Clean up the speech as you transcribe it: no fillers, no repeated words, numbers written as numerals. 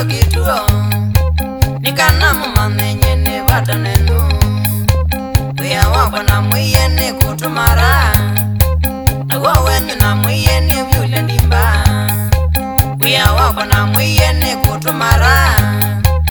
Nikalo kituo nikana mamenye ne watanenu. Wea wako na mwiye ne kutumara